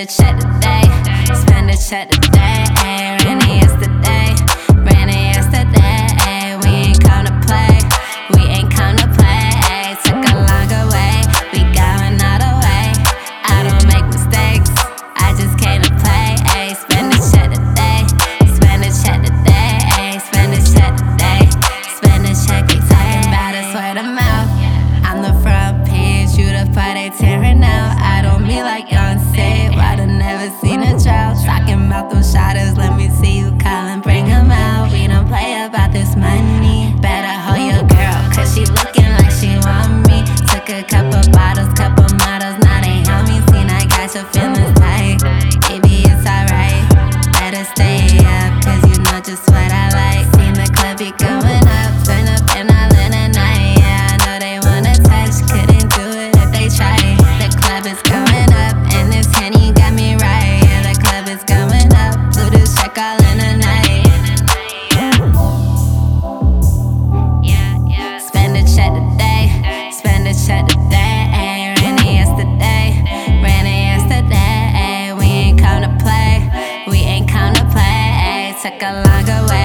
a check today, spend a check today. Ran it yesterday, ran it yesterday. We ain't come to play, we ain't come to play. Took a longer way, we going all the way. I don't make mistakes, I just came to play. Ay, spend a check today, spend a check today. Ay, spend a check today, spend a check. They talking about us word of mouth. I'm the front page, you the part they tearing out. I don't mean like Beyonce, but I never seen a drought. Talking about them shotters, let me see you callin', bring them out. We don't play about this money, better hold your girl, cause she looking like she want me. Took a couple bottles, couple models, now they on me. Seen I got your feelings tight, baby it's alright. Better stay up, cause you know just what I like. Seen the club be going up, turn up and all in the night. Yeah, I know they wanna touch, couldn't do it if they tried. The club is going up, and this Henny got me right. Yeah, the club is going up, blew this check all in the night. Yeah. Spend a check today, spend a check today. Ran it yesterday, ran it yesterday. We ain't come to play, we ain't come to play. Took a longer way.